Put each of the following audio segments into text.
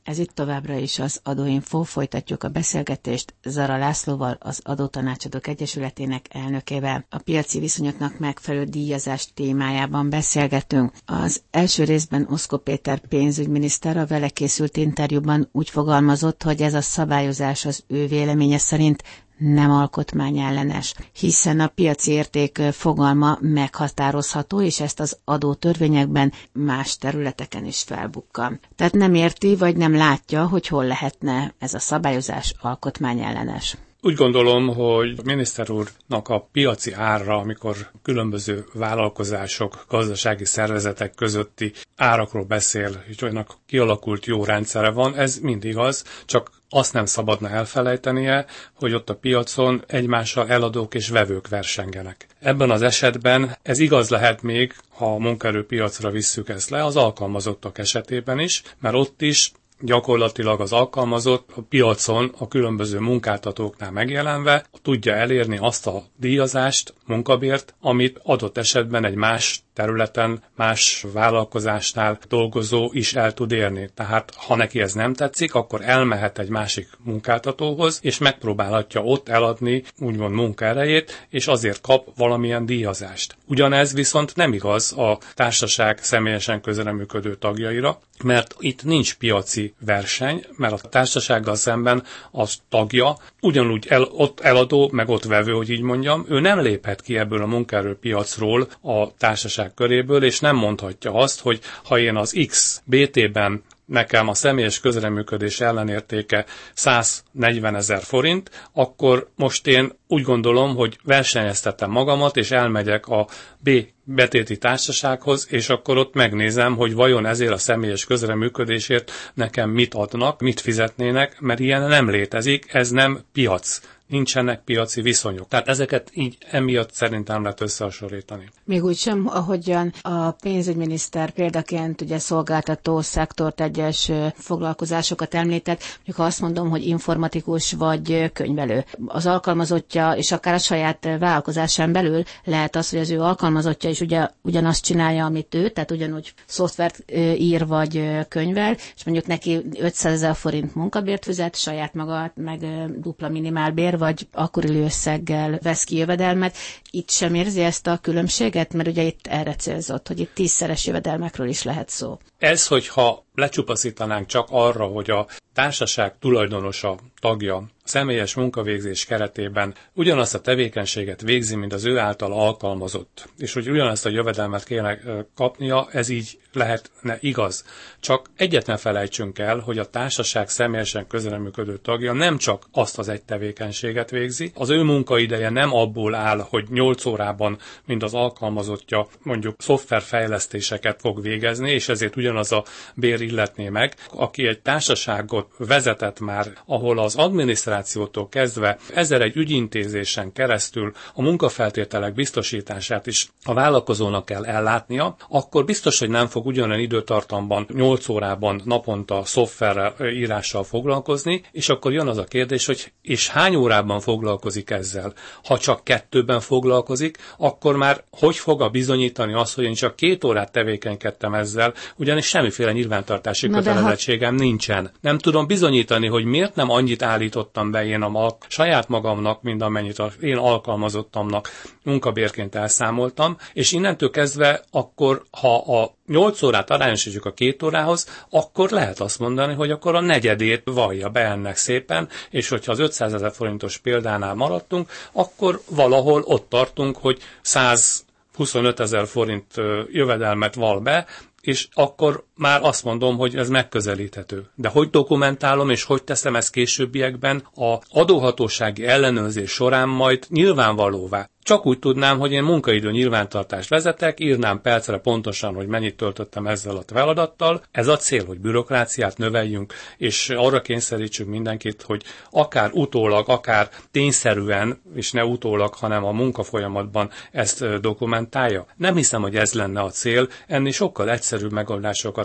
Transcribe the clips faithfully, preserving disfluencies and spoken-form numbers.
Ez itt továbbra is az Adóinfo, folytatjuk a beszélgetést Zara Lászlóval, az Adótanácsadók Egyesületének elnökével. A piaci viszonyoknak megfelelő díjazás témájában beszélgetünk. Az első részben Oszkó Péter pénzügyminiszter a vele készült interjúban úgy fogalmazott, hogy ez a szabályozás az ő véleménye szerint nem alkotmányellenes, hiszen a piaci érték fogalma meghatározható, és ezt az adótörvényekben más területeken is felbukkan. Tehát nem érti, vagy nem látja, hogy hol lehetne ez a szabályozás alkotmányellenes. Úgy gondolom, hogy a miniszter úrnak a piaci árra, amikor különböző vállalkozások, gazdasági szervezetek közötti árakról beszél, hogy olyanak kialakult jó rendszere van, ez mind igaz, csak azt nem szabadna elfelejtenie, hogy ott a piacon egymással eladók és vevők versengenek. Ebben az esetben ez igaz lehet még, ha a munkaerőpiacra visszük ezt le, az alkalmazottak esetében is, mert ott is gyakorlatilag az alkalmazott a piacon a különböző munkáltatóknál megjelenve tudja elérni azt a díjazást, munkabért, amit adott esetben egy más területen, más vállalkozásnál dolgozó is el tud érni. Tehát ha neki ez nem tetszik, akkor elmehet egy másik munkáltatóhoz, és megpróbálhatja ott eladni úgymond munkaerejét, és azért kap valamilyen díjazást. Ugyanez viszont nem igaz a társaság személyesen közreműködő tagjaira, mert itt nincs piaci verseny, mert a társasággal szemben az tagja, ugyanúgy el, ott eladó, meg ott vevő, hogy így mondjam, ő nem léphet ki ebből a munkaerőpiacról a társaság köréből, és nem mondhatja azt, hogy ha én az X bé té-ben nekem a személyes közreműködés ellenértéke száznegyvenezer forint, akkor most én úgy gondolom, hogy versenyeztetem magamat, és elmegyek a B betéti társasághoz, és akkor ott megnézem, hogy vajon ezért a személyes közreműködésért nekem mit adnak, mit fizetnének, mert ilyen nem létezik, ez nem piac. Nincsenek piaci viszonyok. Tehát ezeket így emiatt szerintem lehet összehasonlítani. Még úgy sem, ahogyan a pénzügyminiszter példaként ugye szolgáltató szektort, egyes foglalkozásokat említett, mondjuk ha azt mondom, hogy informatikus vagy könyvelő. Az alkalmazottja, és akár a saját vállalkozásán belül lehet az, hogy az ő alkalmazottja is ugye ugyanazt csinálja, amit ő, tehát ugyanúgy szoftvert ír vagy könyvel, és mondjuk neki ötszázezer forint munkabért fizet, saját maga meg dupla minimálbér, vagy akkori összeggel vesz ki jövedelmet. Itt sem érzi ezt a különbséget, mert ugye itt erre célzott, hogy itt tízszeres jövedelmekről is lehet szó. Ez, hogyha lecsupaszítanánk csak arra, hogy a társaság tulajdonosa, tagja személyes munkavégzés keretében ugyanazt a tevékenységet végzi, mint az ő által alkalmazott, és hogy ugyanazt a jövedelmet kéne kapnia, ez így lehetne igaz. Csak egyet ne felejtsünk el, hogy a társaság személyesen közreműködő tagja nem csak azt az egy tevékenységet végzi, az ő munkaideje nem abból áll, hogy nyolc órában, mint az alkalmazottja, mondjuk szoftverfejlesztéseket fog végezni, és ezért ugyanaz a bér illetné meg. Aki egy társaságot vezetett már, ahol az adminisztrációtól kezdve ezer egy ügyintézésen keresztül a munkafeltételek biztosítását is a vállalkozónak kell ellátnia, akkor biztos, hogy nem fog ugyanolyan időtartamban nyolc órában naponta szoftverrel, írással foglalkozni, és akkor jön az a kérdés, hogy és hány órában foglalkozik ezzel? Ha csak kettőben foglalkozik, akkor már hogy fog bizonyítani azt, hogy én csak két órát tevékenykedtem ezzel, ugyanis semmiféle nyilvántartási Na kötelezettségem ha... nincsen. Nem tudom bizonyítani, hogy miért nem annyit állítottam be én a saját magamnak, mint amennyit az én alkalmazottamnak munkabérként elszámoltam, és innentől kezdve akkor, ha a nyolc órát arányosítjuk a két órához, akkor lehet azt mondani, hogy akkor a negyedét vallja be ennek szépen, és hogyha az ötszázezer forintos példánál maradtunk, akkor valahol ott tartunk, hogy százhuszonötezer forint jövedelmet val be, és akkor már azt mondom, hogy ez megközelíthető. De hogy dokumentálom, és hogy teszem ezt későbbiekben a adóhatósági ellenőrzés során majd nyilvánvalóvá. Csak úgy tudnám, hogy én munkaidő nyilvántartást vezetek, írnám percre pontosan, hogy mennyit töltöttem ezzel a feladattal. Ez a cél, hogy bürokráciát növeljünk, és arra kényszerítsünk mindenkit, hogy akár utólag, akár tényszerűen, és ne utólag, hanem a munkafolyamatban ezt dokumentálja. Nem hiszem, hogy ez lenne a cél, ennél sokkal egyszerűbb megoldásokat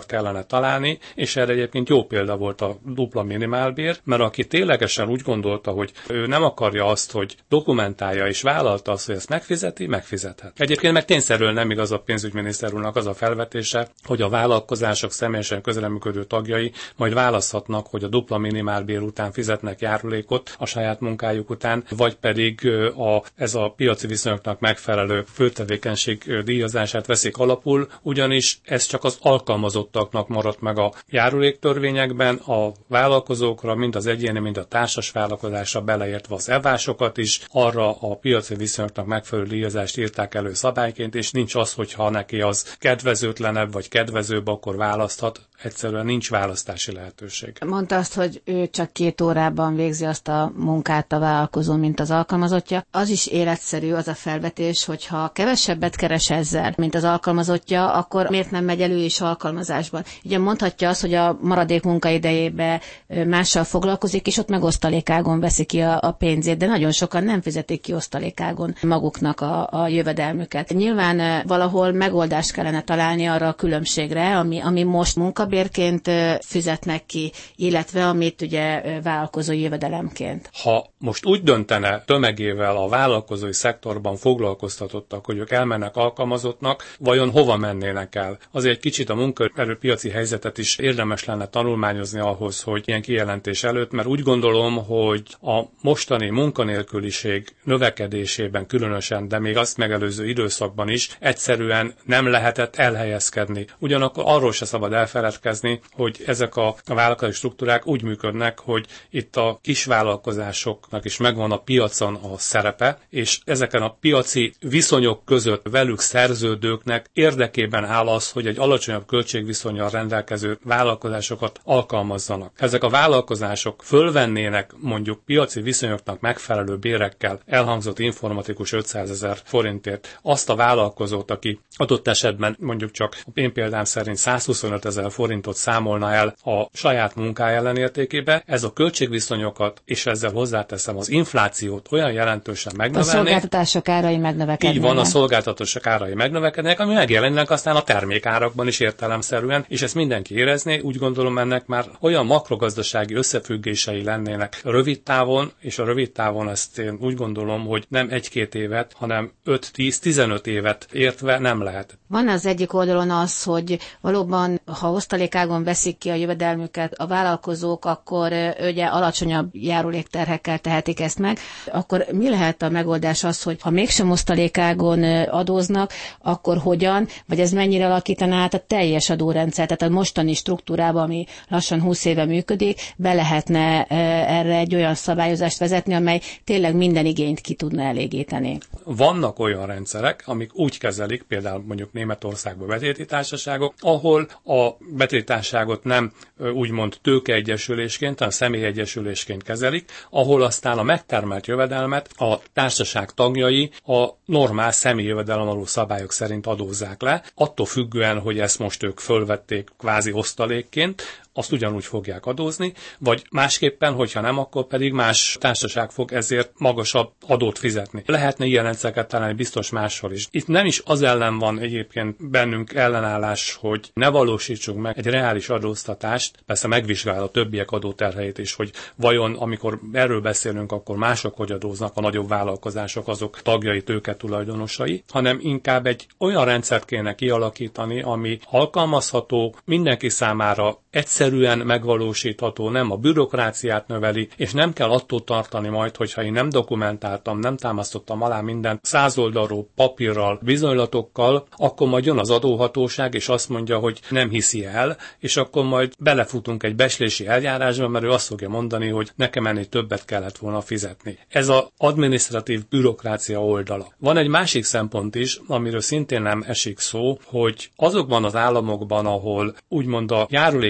kellene találni, és erre egyébként jó példa volt a dupla minimálbér, mert aki ténylegesen úgy gondolta, hogy ő nem akarja azt, hogy dokumentálja és vállalta azt, hogy ezt megfizeti, megfizethet. Egyébként meg tényszerűen nem igaz a pénzügyminiszter úrnak az a felvetése, hogy a vállalkozások személyesen közreműködő tagjai majd választhatnak, hogy a dupla minimálbér után fizetnek járulékot a saját munkájuk után, vagy pedig a, ez a piaci viszonyoknak megfelelő főtevékenység díjazását veszik alapul, ugyanis ez csak az alkalmazottaknak maradt meg a járuléktörvényekben, a vállalkozókra, mind az egyéni, mind a társas vállalkozásra beleértve az evásokat is, arra a piaci viszonyoknak megfelelő díjazást írták elő szabályként, és nincs az, hogyha neki az kedvezőtlenebb vagy kedvezőbb, akkor választhat. Egyszerűen nincs választási lehetőség. Mondta azt, hogy ő csak két órában végzi azt a munkát a vállalkozó, mint az alkalmazottja. Az is életszerű az a felvetés, hogy ha kevesebbet keres ezzel, mint az alkalmazottja, akkor miért nem megy elő is alkalmazásban? Ugye mondhatja azt, hogy a maradék munkaidejében mással foglalkozik, és ott meg osztalékágon veszi ki a, a pénzét, de nagyon sokan nem fizetik ki osztalékágon maguknak a, a jövedelmüket. Nyilván valahol megoldást kellene találni arra a különbségre, ami, ami most munkabérként fizetnek ki, illetve amit ugye vállalkozói jövedelemként. Ha most úgy döntene tömegével a vállalkozói szektorban foglalkoztatottak, hogy ők elmennek alkalmazottnak, vajon hova mennének el? Azért egy kicsit a munkaerőpiaci helyzetet is érdemes lenne tanulmányozni ahhoz, hogy ilyen kijelentés előtt, mert úgy gondolom, hogy a mostani munkanélküliség növekedésében különösen, de még azt megelőző időszakban is egyszerűen nem lehetett elhelyezkedni. Ugyanakkor arról se szabad elfeledkezni, hogy ezek a vállalkozói struktúrák úgy működnek, hogy itt a kisvállalkozásoknak is megvan a piacon a szerepe, és ezeken a piaci viszonyok között velük szerződőknek érdekében áll az, hogy egy alacsonyabb költségviszonnyal rendelkező vállalkozásokat alkalmazzanak. Ezek a vállalkozások fölvennének mondjuk piaci viszonyoknak megfelelő bérekkel elhangzott informatikus ötszázezer forintért azt a vállalkozót, aki adott esetben mondjuk csak én példám szerint százhuszonötezer forintot számolna el a saját munkája ellenértékébe, ez a költségviszonyokat, és ezzel hozzáteszem az inflációt olyan jelentősen megnövelni. A szolgáltatások árai megnövekednek. Így van, a szolgáltatások árai megnövekednek, ami megjelennek aztán a termékárakban is értelemszerűen, és ezt mindenki érezné, úgy gondolom ennek már olyan makrogazdasági összefüggései lennének rövid távon, és a rövid távon ezt én úgy gondolom, hogy nem egy-két évet, hanem öt-tíz-tizenöt évet értve nem lehet. Van az egyik oldalon az, hogy valóban, ha osztalékágon veszik ki a jövedelmüket a vállalkozók, akkor ugye alacsonyabb járulékterhekkel tehetik ezt meg. Akkor mi lehet a megoldás az, hogy ha mégsem osztalékágon adóznak, akkor hogyan, vagy ez mennyire alakítaná át a teljes adórendszer, tehát a mostani struktúrában, ami lassan húsz éve működik, be lehetne erre egy olyan szabályozást vezetni, amely tényleg minden igényt ki tudna elégíteni. Vannak olyan rendszerek, amik úgy kezelik, például mondjuk Németországban betéti társaságok, ahol a betéti társaságot nem úgymond tőkeegyesülésként, hanem személyegyesülésként kezelik, ahol aztán a megtermelt jövedelmet a társaság tagjai a normál személyjövedelem alul szabályok szerint adózzák le, attól függően, hogy ezt most ők fölvették kvázi osztalékként, azt ugyanúgy fogják adózni, vagy másképpen, hogyha nem, akkor pedig más társaság fog ezért magasabb adót fizetni. Lehetne ilyen rendszereket találni biztos máshol is. Itt nem is az ellen van egyébként bennünk ellenállás, hogy ne valósítsunk meg egy reális adóztatást, persze megvizsgál a többiek adóterheit is, hogy vajon amikor erről beszélünk, akkor mások hogy adóznak, a nagyobb vállalkozások, azok tagjai, tőketulajdonosai, hanem inkább egy olyan rendszert kéne kialakítani, ami alkalmazható, mindenki számára egyszerűen megvalósítható, nem a bürokráciát növeli, és nem kell attól tartani majd, hogyha én nem dokumentáltam, nem támasztottam alá mindent száz oldalról papírral, bizonylatokkal, akkor majd jön az adóhatóság, és azt mondja, hogy nem hiszi el, és akkor majd belefutunk egy becslési eljárásba, mert ő azt fogja mondani, hogy nekem ennél többet kellett volna fizetni. Ez az adminisztratív bürokrácia oldala. Van egy másik szempont is, amiről szintén nem esik szó, hogy azokban az államokban, ahol úgymond a járulékot fizetnek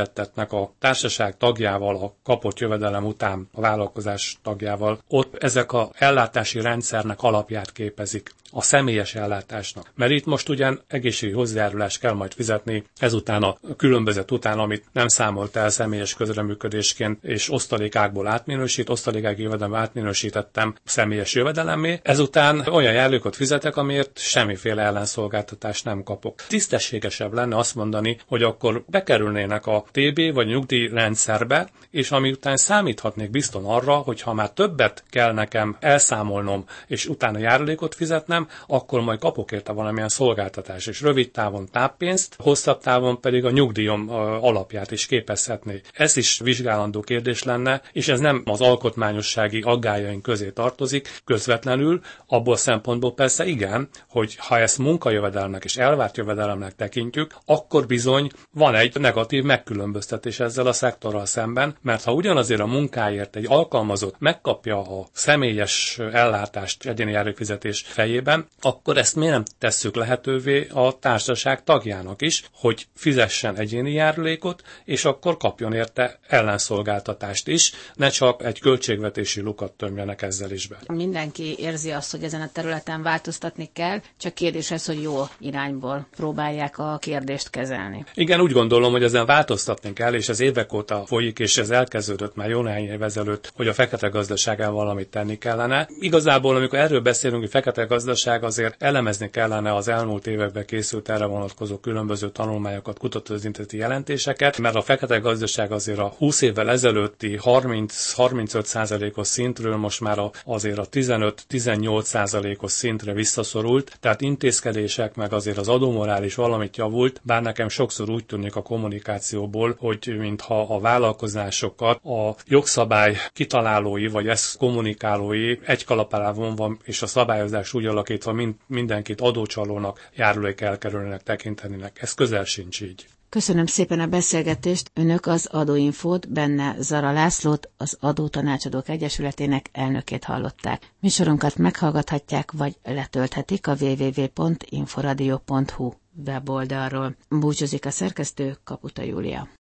érintettetnek a társaság tagjával, a kapott jövedelem után a vállalkozás tagjával, ott ezek a ellátási rendszernek alapját képezik, a személyes ellátásnak. Mert itt most ugyan egészségügyi hozzájárulást kell majd fizetni ezután a különbözet után, amit nem számolt el személyes közreműködésként, és osztalékákból átminősít, osztalékák jövedelem átminősítettem személyes jövedelemmé. Ezután olyan járulékot fizetek, amiért semmiféle ellenszolgáltatást nem kapok. Tisztességesebb lenne azt mondani, hogy akkor bekerülnének a té bé vagy nyugdíjrendszerbe, és ami után számíthatnék bizton arra, hogy ha már többet kell nekem elszámolnom, és utána járulékot fizetnem, akkor majd kapok érte valamilyen szolgáltatás, és rövid távon táppénzt, hosszabb távon pedig a nyugdíjam alapját is képezhetné. Ez is vizsgálandó kérdés lenne, és ez nem az alkotmányossági aggájaink közé tartozik közvetlenül, abból szempontból persze igen, hogy ha ezt munkajövedelmek és elvárt jövedelemnek tekintjük, akkor bizony van egy negatív megkülönböztetés ezzel a szektorral szemben, mert ha ugyanazért a munkáért egy alkalmazott megkapja a személyes ellátást egyéni járulékfizetés fejében, akkor ezt miért nem tesszük lehetővé a társaság tagjának is, hogy fizessen egyéni járulékot, és akkor kapjon érte ellenszolgáltatást is, ne csak egy költségvetési lukat tömjenek ezzel is be. Mindenki érzi azt, hogy ezen a területen változtatni kell, csak kérdés ez, hogy jó irányból próbálják a kérdést kezelni. Igen, úgy gondolom, hogy ezen változtatni kell, és ez évek óta folyik, és ez elkezdődött már jó néhány év ezelőtt, hogy a fekete gazdasággal valamit tenni kellene. Igazából, amikor erről beszélünk, hogy fekete gazdaság, azért elemezni kellene az elmúlt években készült erre vonatkozó különböző tanulmányokat, kutatóintézeti jelentéseket, mert a fekete gazdaság azért a húsz évvel ezelőtti harminc-harmincöt százalékos szintről most már azért a tizenöt-tizennyolc százalékos szintre visszaszorult, tehát intézkedések meg azért az adómorál is valamit javult, bár nekem sokszor úgy tűnik a kommunikációból, hogy mintha a vállalkozásokat a jogszabály kitalálói vagy ezt kommunikálói egy kalap alá vonva és a szabályozás úgy alakítva mind, mindenkit adócsalónak, járulék elkerülőnek tekintenének. Ez közel sincs így. Köszönöm szépen a beszélgetést. Önök az Adóinfót, benne Zara Lászlót, az Adótanácsadók Egyesületének elnökét hallották. Műsorunkat meghallgathatják, vagy letölthetik a double-u double-u double-u pont inforadio pont hu weboldalról. Búcsúzik a szerkesztő, Kaputa Júlia.